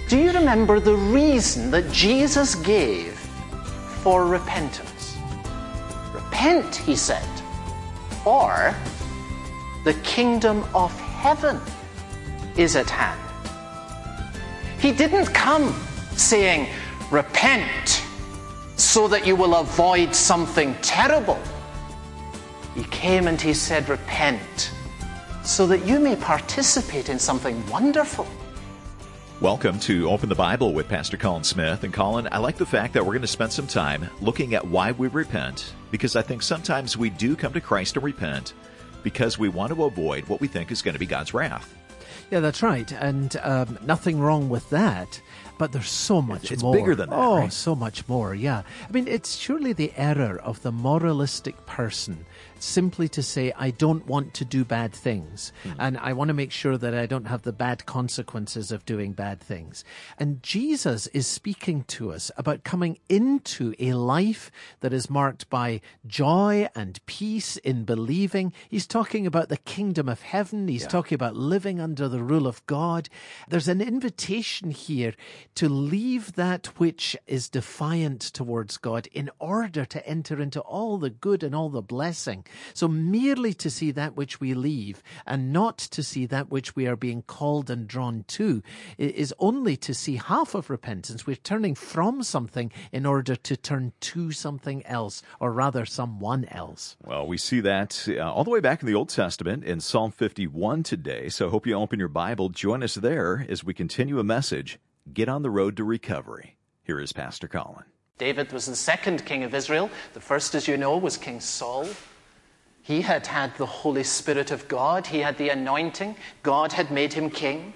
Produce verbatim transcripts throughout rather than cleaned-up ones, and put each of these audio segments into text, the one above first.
Do you remember the reason that Jesus gave for repentance? Repent, he said, or the kingdom of heaven is at hand. He didn't come saying, repent so that you will avoid something terrible. He came and he said, repent so that you may participate in something wonderful. Welcome to Open the Bible with Pastor Colin Smith. And Colin, I like the fact that we're going to spend some time looking at why we repent, because I think sometimes we do come to Christ and repent because we want to avoid what we think is going to be God's wrath. Yeah, that's right. And um, nothing wrong with that. But there's so much it's more. It's bigger than that, Oh, right? so much more, yeah. I mean, it's surely the error of the moralistic person simply to say, I don't want to do bad things. Mm-hmm. And I want to make sure that I don't have the bad consequences of doing bad things. And Jesus is speaking to us about coming into a life that is marked by joy and peace in believing. He's talking about the kingdom of heaven. He's yeah. talking about living under the rule of God. There's an invitation here to leave that which is defiant towards God in order to enter into all the good and all the blessing. So merely to see that which we leave and not to see that which we are being called and drawn to is only to see half of repentance. We're turning from something in order to turn to something else, or rather someone else. Well, we see that uh, all the way back in the Old Testament in Psalm fifty-one today. So I hope you open your Bible. Join us there as we continue a message. Get on the road to recovery. Here is Pastor Colin. David was the second king of Israel. The first, as you know, was King Saul. He had had the Holy Spirit of God. He had the anointing. God had made him king.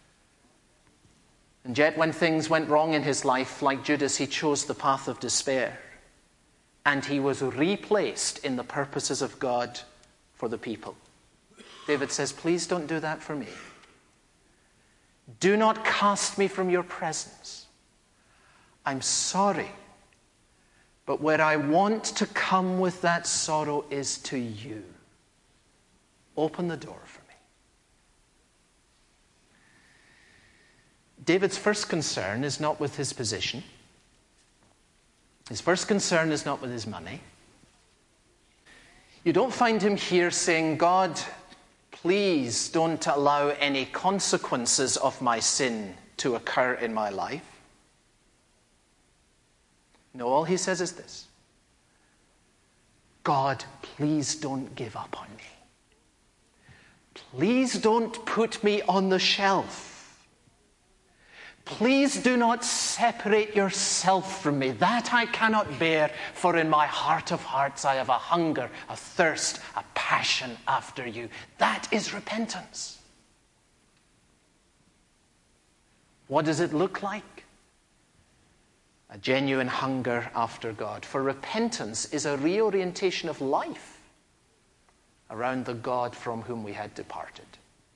And yet when things went wrong in his life, like Judas, he chose the path of despair. And he was replaced in the purposes of God for the people. David says, please don't do that for me. Do not cast me from your presence. I'm sorry. But where I want to come with that sorrow is to you. Open the door for me. David's first concern is not with his position. His first concern is not with his money. You don't find him here saying, God, please don't allow any consequences of my sin to occur in my life. No, all he says is this. God, please don't give up on me. Please don't put me on the shelf. Please do not separate yourself from me. That I cannot bear, for in my heart of hearts I have a hunger, a thirst, a passion after you. That is repentance. What does it look like? A genuine hunger after God. For repentance is a reorientation of life around the God from whom we had departed.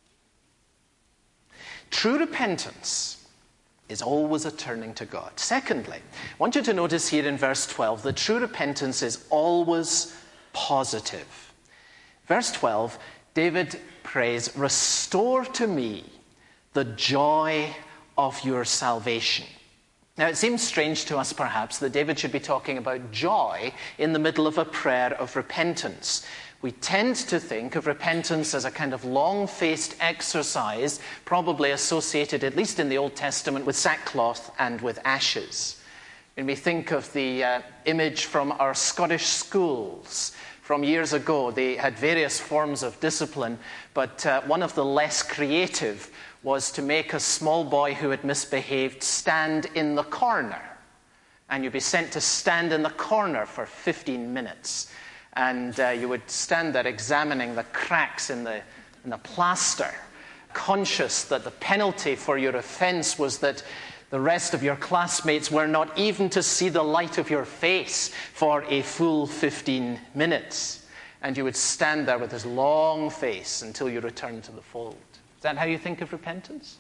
True repentance is always a turning to God. Secondly, I want you to notice here in verse twelve that true repentance is always positive. Verse twelve, David prays, restore to me the joy of your salvation. Now, it seems strange to us, perhaps, that David should be talking about joy in the middle of a prayer of repentance. We tend to think of repentance as a kind of long-faced exercise, probably associated, at least in the Old Testament, with sackcloth and with ashes. When we think of the uh, image from our Scottish schools from years ago, they had various forms of discipline, but uh, one of the less creative was to make a small boy who had misbehaved stand in the corner. And you'd be sent to stand in the corner for fifteen minutes. And uh, you would stand there examining the cracks in the, in the plaster, conscious that the penalty for your offense was that the rest of your classmates were not even to see the light of your face for a full fifteen minutes. And you would stand there with this long face until you returned to the fold. Is that how you think of repentance?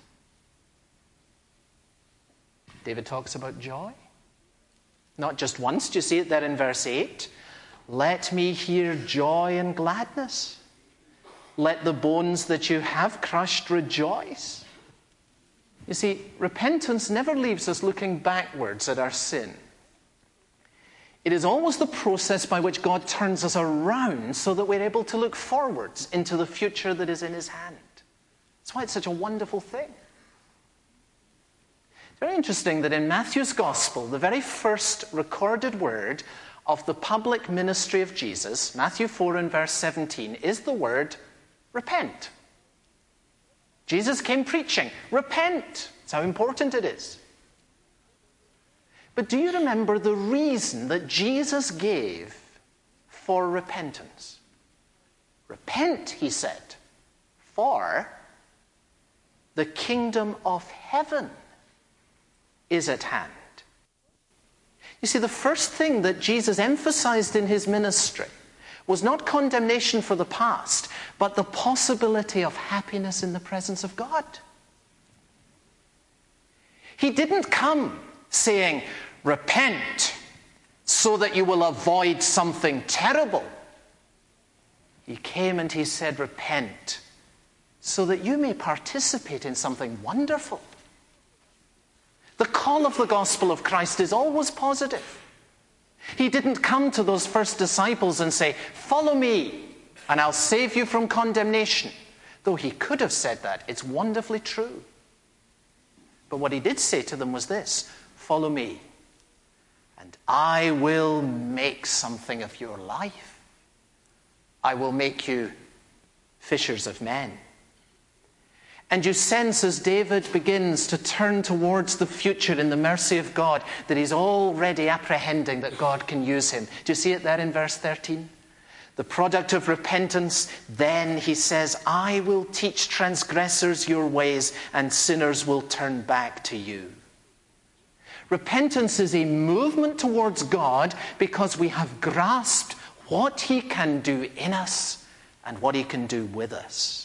David talks about joy. Not just once. Do you see it there in verse eight? Let me hear joy and gladness. Let the bones that you have crushed rejoice. You see, repentance never leaves us looking backwards at our sin. It is always the process by which God turns us around so that we're able to look forwards into the future that is in his hand. That's why it's such a wonderful thing. It's very interesting that in Matthew's Gospel, the very first recorded word of the public ministry of Jesus, Matthew four and verse seventeen, is the word repent. Jesus came preaching, repent. That's how important it is. But do you remember the reason that Jesus gave for repentance? Repent, he said, for the kingdom of heaven is at hand. You see, the first thing that Jesus emphasized in his ministry was not condemnation for the past, but the possibility of happiness in the presence of God. He didn't come saying, repent so that you will avoid something terrible. He came and he said, repent so that you may participate in something wonderful. The call of the gospel of Christ is always positive. He didn't come to those first disciples and say, follow me and I'll save you from condemnation. Though he could have said that, it's wonderfully true. But what he did say to them was this, follow me and I will make something of your life. I will make you fishers of men. And you sense as David begins to turn towards the future in the mercy of God that he's already apprehending that God can use him. Do you see it there in verse thirteen? The product of repentance, then he says, I will teach transgressors your ways and sinners will turn back to you. Repentance is a movement towards God because we have grasped what he can do in us and what he can do with us.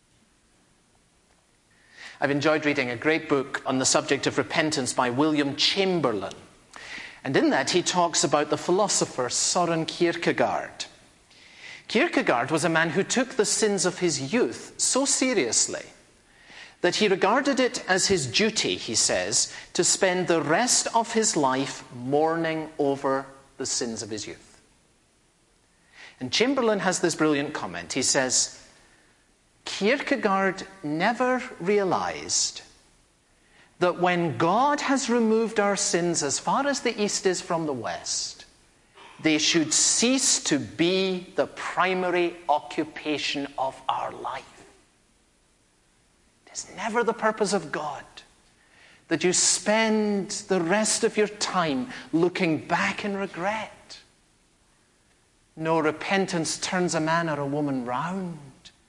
I've enjoyed reading a great book on the subject of repentance by William Chamberlain. And in that he talks about the philosopher Søren Kierkegaard. Kierkegaard was a man who took the sins of his youth so seriously that he regarded it as his duty, he says, to spend the rest of his life mourning over the sins of his youth. And Chamberlain has this brilliant comment. He says, Kierkegaard never realized that when God has removed our sins as far as the east is from the west, they should cease to be the primary occupation of our life. It is never the purpose of God that you spend the rest of your time looking back in regret. No, repentance turns a man or a woman round.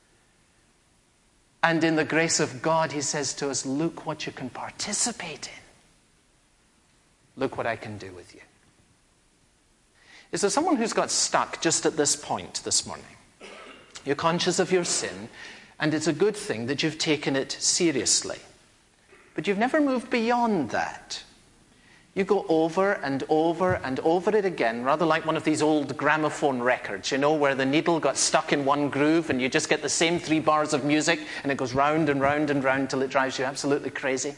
And in the grace of God, he says to us, look what you can participate in. Look what I can do with you. Is there someone who's got stuck just at this point this morning? You're conscious of your sin, and it's a good thing that you've taken it seriously. But you've never moved beyond that. You go over and over and over it again, rather like one of these old gramophone records, you know, where the needle got stuck in one groove and you just get the same three bars of music and it goes round and round and round till it drives you absolutely crazy.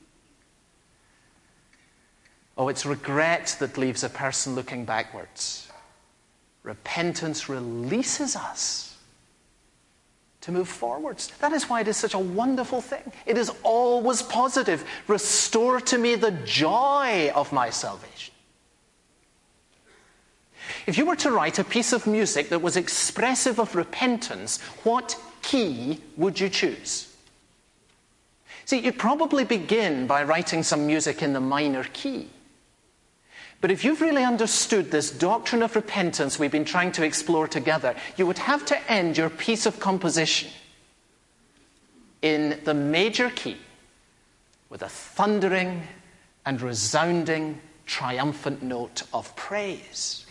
Oh, it's regret that leaves a person looking backwards. Repentance releases us to move forwards. That is why it is such a wonderful thing. It is always positive. Restore to me the joy of my salvation. If you were to write a piece of music that was expressive of repentance, what key would you choose? See, you'd probably begin by writing some music in the minor key. But if you've really understood this doctrine of repentance we've been trying to explore together, you would have to end your piece of composition in the major key with a thundering and resounding triumphant note of praise.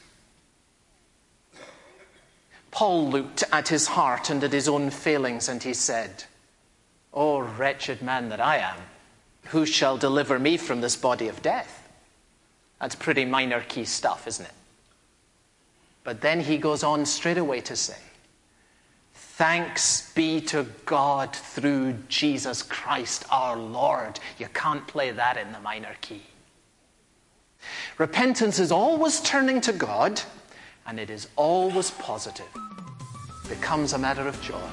Paul looked at his heart and at his own failings and he said, "O wretched man that I am, who shall deliver me from this body of death?" That's pretty minor key stuff, isn't it? But then he goes on straight away to say, Thanks be to God through Jesus Christ our Lord. You can't play that in the minor key. Repentance is always turning to God, and it is always positive. It becomes a matter of joy.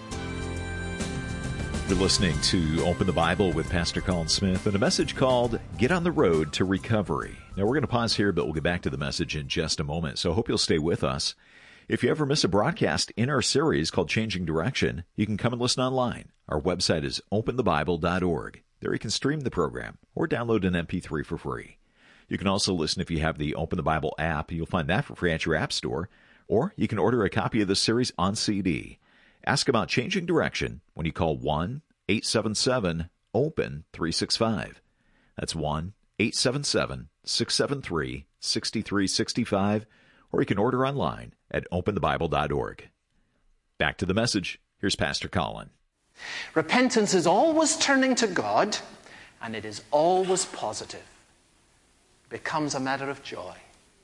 You're listening to Open the Bible with Pastor Colin Smith and a message called Get on the Road to Recovery. Now, we're going to pause here, but we'll get back to the message in just a moment, so I hope you'll stay with us. If you ever miss a broadcast in our series called Changing Direction, you can come and listen online. Our website is open the bible dot org. There you can stream the program or download an M P three for free. You can also listen if you have the Open the Bible app. You'll find that for free at your app store. Or you can order a copy of this series on C D. Ask about Changing Direction when you call one eight seven seven open three six five. That's one eight seven seven six seven three six three six five. Or you can order online at open the bible dot org. Back to the message. Here's Pastor Colin. Repentance is always turning to God, and it is always positive. It becomes a matter of joy.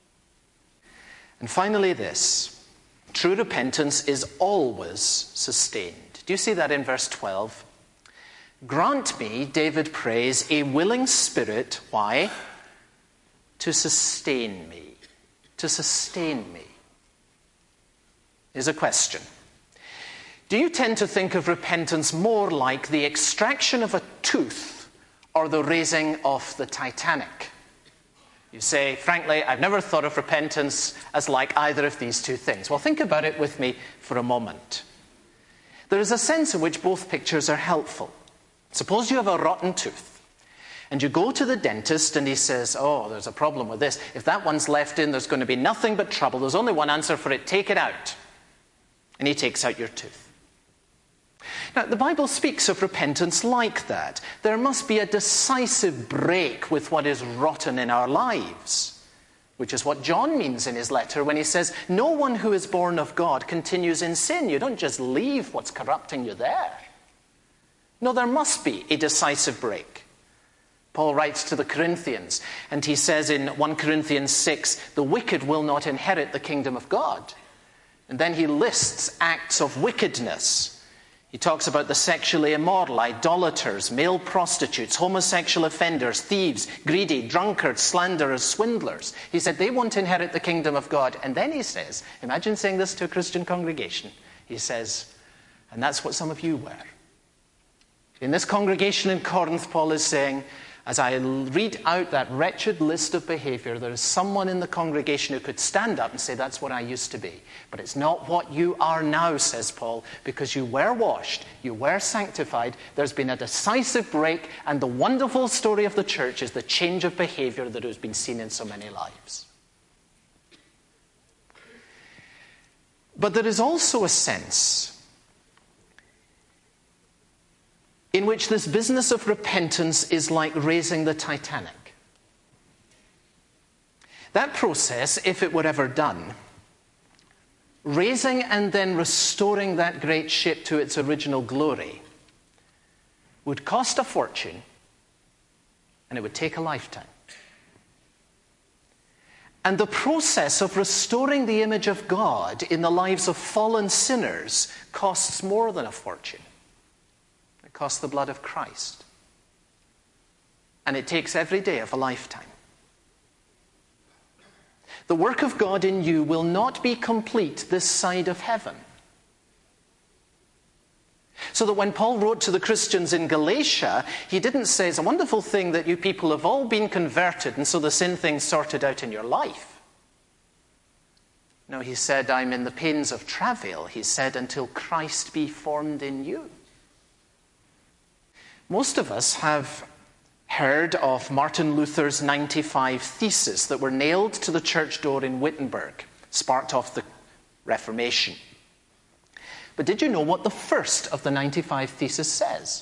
And finally this, true repentance is always sustained. Do you see that in verse twelve? Grant me, David prays, a willing spirit. Why? To sustain me. To sustain me. Here's a question. Do you tend to think of repentance more like the extraction of a tooth or the raising of the Titanic? You say, frankly, I've never thought of repentance as like either of these two things. Well, think about it with me for a moment. There is a sense in which both pictures are helpful. Suppose you have a rotten tooth. And you go to the dentist and he says, oh, there's a problem with this. If that one's left in, there's going to be nothing but trouble. There's only one answer for it. Take it out. And he takes out your tooth. Now, the Bible speaks of repentance like that. There must be a decisive break with what is rotten in our lives, which is what John means in his letter when he says, no one who is born of God continues in sin. You don't just leave what's corrupting you there. No, there must be a decisive break. Paul writes to the Corinthians, and he says in First Corinthians six, the wicked will not inherit the kingdom of God. And then he lists acts of wickedness. He talks about the sexually immoral, idolaters, male prostitutes, homosexual offenders, thieves, greedy, drunkards, slanderers, swindlers. He said they won't inherit the kingdom of God. And then he says, imagine saying this to a Christian congregation. He says, and that's what some of you were. In this congregation in Corinth, Paul is saying, as I read out that wretched list of behavior, there is someone in the congregation who could stand up and say, that's what I used to be. But it's not what you are now, says Paul, because you were washed, you were sanctified, there's been a decisive break, and the wonderful story of the church is the change of behavior that has been seen in so many lives. But there is also a sense in which this business of repentance is like raising the Titanic. That process, if it were ever done, raising and then restoring that great ship to its original glory, would cost a fortune, and it would take a lifetime. And the process of restoring the image of God in the lives of fallen sinners costs more than a fortune. Costs the blood of Christ. And it takes every day of a lifetime. The work of God in you will not be complete this side of heaven. So that when Paul wrote to the Christians in Galatia, he didn't say, it's a wonderful thing that you people have all been converted and so the sin thing's sorted out in your life. No, he said, I'm in the pains of travail. He said, until Christ be formed in you. Most of us have heard of Martin Luther's ninety-five Theses that were nailed to the church door in Wittenberg, sparked off the Reformation. But did you know what the first of the ninety-five Theses says?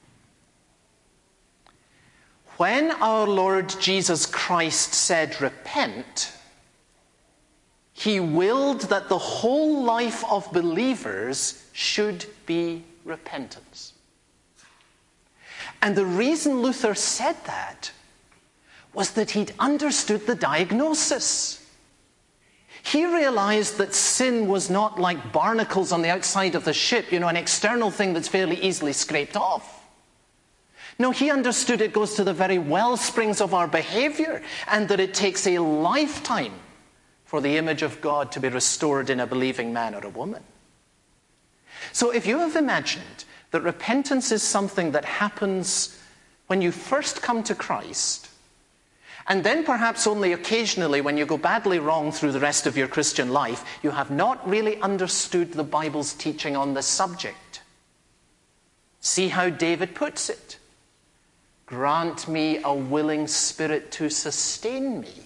When our Lord Jesus Christ said, repent, he willed that the whole life of believers should be repentance. And the reason Luther said that was that he'd understood the diagnosis. He realized that sin was not like barnacles on the outside of the ship, you know, an external thing that's fairly easily scraped off. No, he understood it goes to the very well springs of our behavior, and that it takes a lifetime for the image of God to be restored in a believing man or a woman. So if you have imagined that repentance is something that happens when you first come to Christ, and then perhaps only occasionally when you go badly wrong through the rest of your Christian life, you have not really understood the Bible's teaching on this subject. See how David puts it. Grant me a willing spirit to sustain me.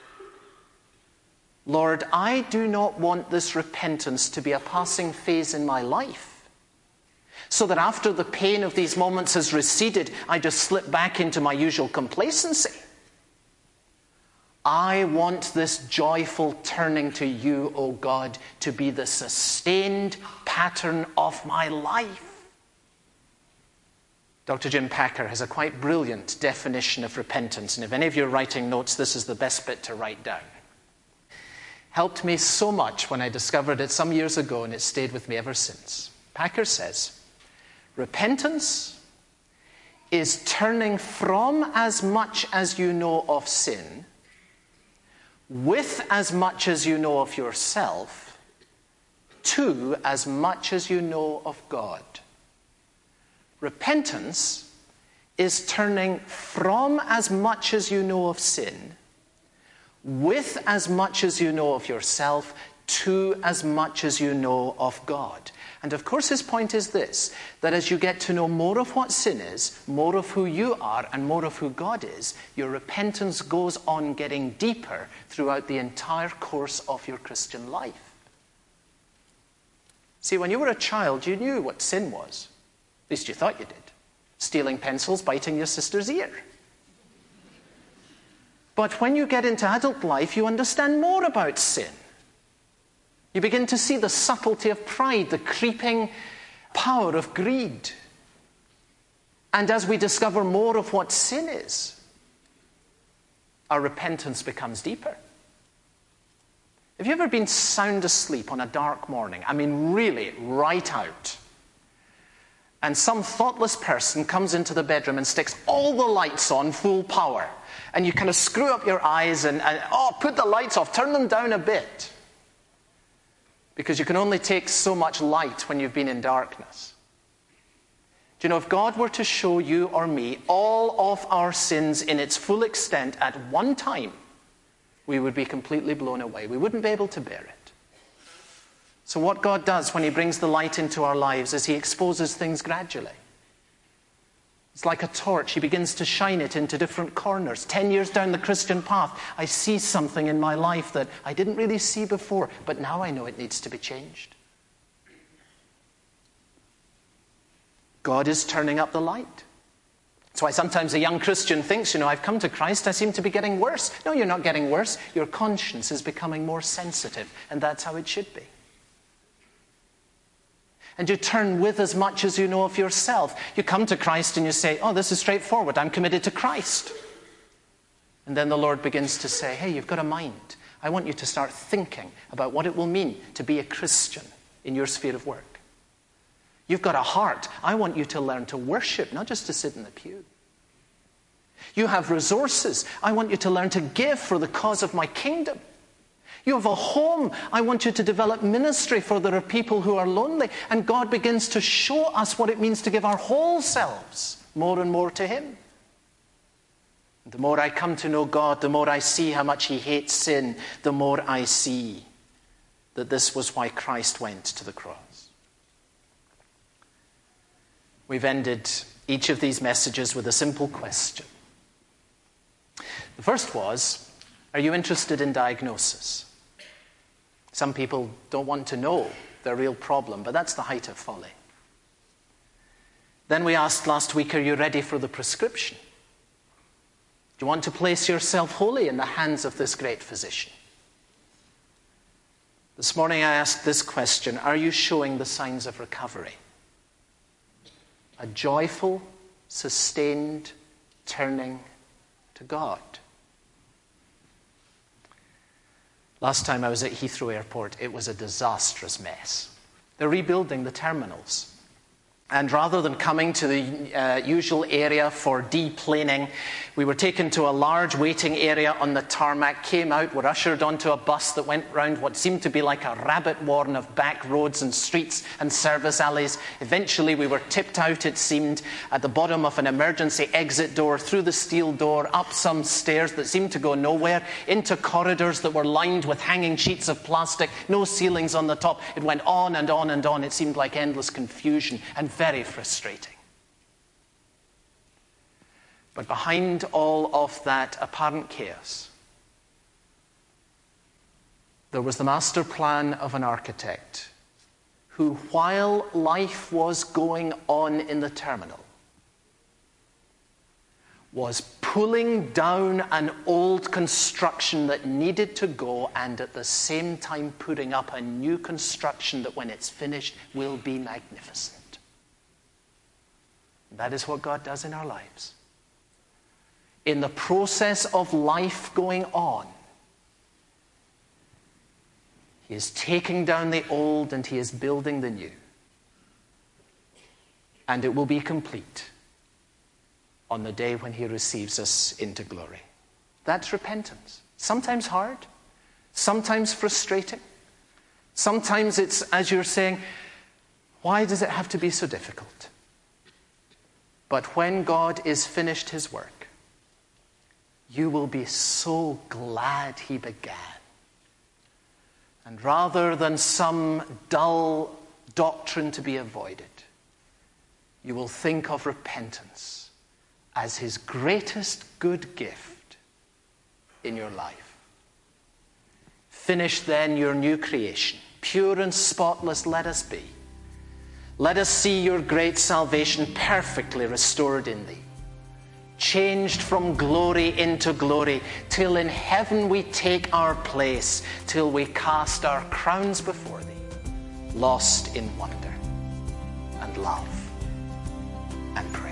Lord, I do not want this repentance to be a passing phase in my life, so that after the pain of these moments has receded, I just slip back into my usual complacency. I want this joyful turning to you, O God, to be the sustained pattern of my life. Doctor Jim Packer has a quite brilliant definition of repentance, and if any of you are writing notes, this is the best bit to write down. Helped me so much when I discovered it some years ago, and it stayed with me ever since. Packer says, repentance is turning from as much as you know of sin, with as much as you know of yourself, to as much as you know of God. Repentance is turning from as much as you know of sin, with as much as you know of yourself, to as much as you know of God. And of course his point is this, that as you get to know more of what sin is, more of who you are, and more of who God is, your repentance goes on getting deeper throughout the entire course of your Christian life. See, when you were a child, you knew what sin was. At least you thought you did. Stealing pencils, biting your sister's ear. But when you get into adult life, you understand more about sin. You begin to see the subtlety of pride, the creeping power of greed. And as we discover more of what sin is, our repentance becomes deeper. Have you ever been sound asleep on a dark morning? I mean, really, right out. And some thoughtless person comes into the bedroom and sticks all the lights on full power. And you kind of screw up your eyes and, and, oh, put the lights off, turn them down a bit. Because you can only take so much light when you've been in darkness. Do you know, if God were to show you or me all of our sins in its full extent at one time, we would be completely blown away. We wouldn't be able to bear it. So what God does when he brings the light into our lives is he exposes things gradually. It's like a torch. He begins to shine it into different corners. Ten years down the Christian path, I see something in my life that I didn't really see before, but now I know it needs to be changed. God is turning up the light. That's why sometimes a young Christian thinks, you know, I've come to Christ, I seem to be getting worse. No, you're not getting worse. Your conscience is becoming more sensitive, and that's how it should be. And you turn with as much as you know of yourself. You come to Christ and you say, oh, this is straightforward. I'm committed to Christ. And then the Lord begins to say, hey, you've got a mind. I want you to start thinking about what it will mean to be a Christian in your sphere of work. You've got a heart. I want you to learn to worship, not just to sit in the pew. You have resources. I want you to learn to give for the cause of my kingdom. You have a home. I want you to develop ministry, for there are people who are lonely. And God begins to show us what it means to give our whole selves more and more to him. And the more I come to know God, the more I see how much he hates sin, the more I see that this was why Christ went to the cross. We've ended each of these messages with a simple question. The first was, are you interested in diagnosis? Some people don't want to know their real problem, but that's the height of folly. Then we asked last week, are you ready for the prescription? Do you want to place yourself wholly in the hands of this great physician? This morning I asked this question, are you showing the signs of recovery? A joyful, sustained turning to God. Last time I was at Heathrow Airport, it was a disastrous mess. They're rebuilding the terminals. And rather than coming to the uh, usual area for deplaning, we were taken to a large waiting area on the tarmac, came out, were ushered onto a bus that went round what seemed to be like a rabbit warren of back roads and streets and service alleys. Eventually we were tipped out, it seemed, at the bottom of an emergency exit door, through the steel door, up some stairs that seemed to go nowhere, into corridors that were lined with hanging sheets of plastic, no ceilings on the top. It went on and on and on. It seemed like endless confusion and very frustrating. But behind all of that apparent chaos, there was the master plan of an architect who, while life was going on in the terminal, was pulling down an old construction that needed to go, and at the same time putting up a new construction that, when it's finished, will be magnificent. That is what God does in our lives. In the process of life going on, He is taking down the old and He is building the new. And it will be complete on the day when He receives us into glory. That's repentance. Sometimes hard, sometimes frustrating. Sometimes it's, as you're saying, why does it have to be so difficult? But when God is finished His work, you will be so glad He began. And rather than some dull doctrine to be avoided, you will think of repentance as His greatest good gift in your life. Finish then your new creation. Pure and spotless let us be. Let us see your great salvation perfectly restored in thee, changed from glory into glory, till in heaven we take our place, till we cast our crowns before thee, lost in wonder and love and praise.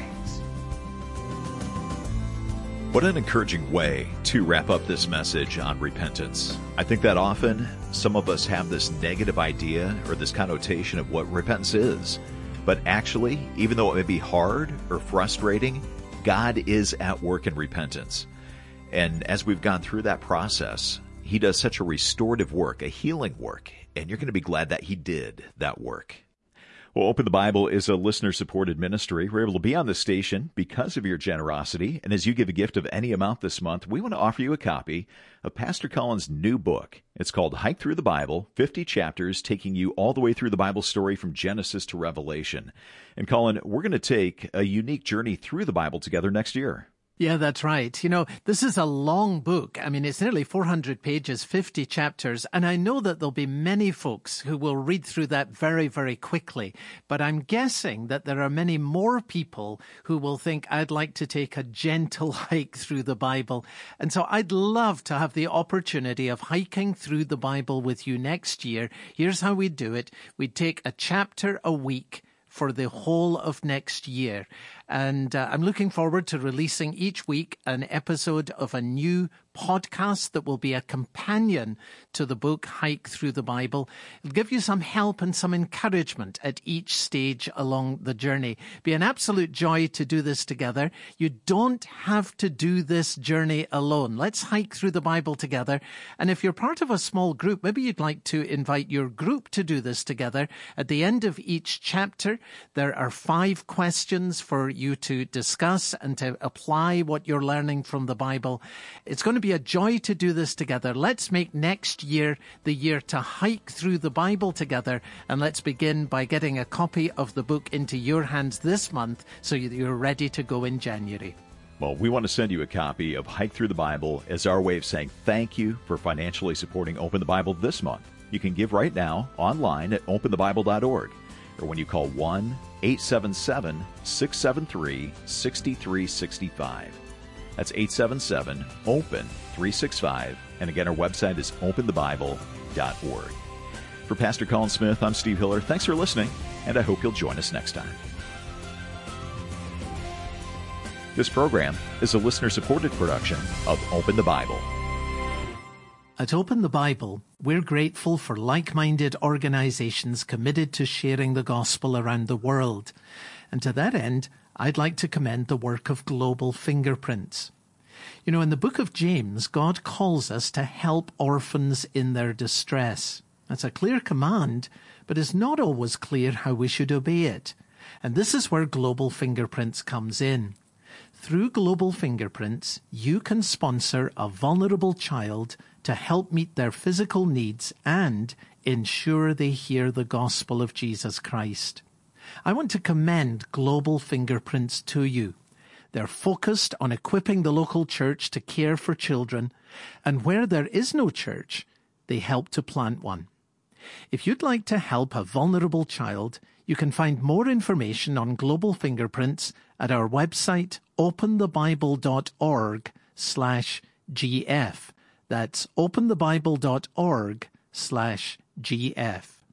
What an encouraging way to wrap up this message on repentance. I think that often some of us have this negative idea or this connotation of what repentance is. But actually, even though it may be hard or frustrating, God is at work in repentance. And as we've gone through that process, He does such a restorative work, a healing work, and you're going to be glad that He did that work. Well, Open the Bible is a listener-supported ministry. We're able to be on this station because of your generosity. And as you give a gift of any amount this month, we want to offer you a copy of Pastor Colin's new book. It's called Hike Through the Bible, fifty chapters taking you all the way through the Bible story from Genesis to Revelation. And Colin, we're going to take a unique journey through the Bible together next year. Yeah, that's right. You know, this is a long book. I mean, it's nearly four hundred pages, fifty chapters, and I know that there'll be many folks who will read through that very, very quickly. But I'm guessing that there are many more people who will think, I'd like to take a gentle hike through the Bible. And so I'd love to have the opportunity of hiking through the Bible with you next year. Here's how we do it. We'd take a chapter a week for the whole of next year. And uh, I'm looking forward to releasing each week an episode of a new podcast that will be a companion to the book Hike Through the Bible. It'll give you some help and some encouragement at each stage along the journey. Be an absolute joy to do this together. You don't have to do this journey alone. Let's hike through the Bible together. And if you're part of a small group, maybe you'd like to invite your group to do this together. At the end of each chapter, there are five questions for you to discuss and to apply what you're learning from the Bible. It's going to be a joy to do this together. Let's make next year the year to hike through the Bible together, and let's begin by getting a copy of the book into your hands this month so that you're ready to go in January. Well, we want to send you a copy of Hike Through the Bible as our way of saying thank you for financially supporting Open the Bible this month. You can give right now online at open the bible dot org, or when you call one eight seven seven, six seven three, six three six five. That's eight seven seven, open three six five. And again, our website is open the bible dot org. For Pastor Colin Smith, I'm Steve Hiller. Thanks for listening, and I hope you'll join us next time. This program is a listener-supported production of Open the Bible. At Open the Bible, we're grateful for like-minded organizations committed to sharing the gospel around the world. And to that end, I'd like to commend the work of Global Fingerprints. You know, in the book of James, God calls us to help orphans in their distress. That's a clear command, but it's not always clear how we should obey it. And this is where Global Fingerprints comes in. Through Global Fingerprints, you can sponsor a vulnerable child to help meet their physical needs and ensure they hear the gospel of Jesus Christ. I want to commend Global Fingerprints to you. They're focused on equipping the local church to care for children, and where there is no church, they help to plant one. If you'd like to help a vulnerable child, you can find more information on Global Fingerprints at our website, openthebible.org slash GF. That's openthebible.org slash GF.